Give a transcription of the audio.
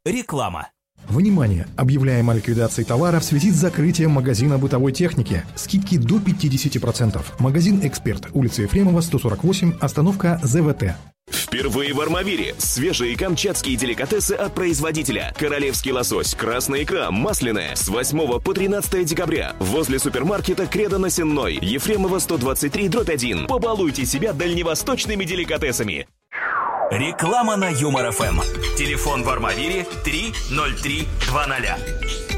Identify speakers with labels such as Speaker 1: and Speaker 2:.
Speaker 1: Реклама.
Speaker 2: Внимание! Объявляем о ликвидации товара в связи с закрытием магазина бытовой техники. Скидки до 50%. Магазин «Эксперт», улица Ефремова, 148, остановка ЗВТ.
Speaker 3: Впервые в Армавире свежие камчатские деликатесы от производителя. Королевский лосось, красная икра, масляная. С 8 по 13 декабря. Возле супермаркета «Кредо» на Сенной. Ефремова, 123/1. Побалуйте себя дальневосточными деликатесами.
Speaker 1: Реклама на Юмор ФМ. Телефон в Армавире 30320.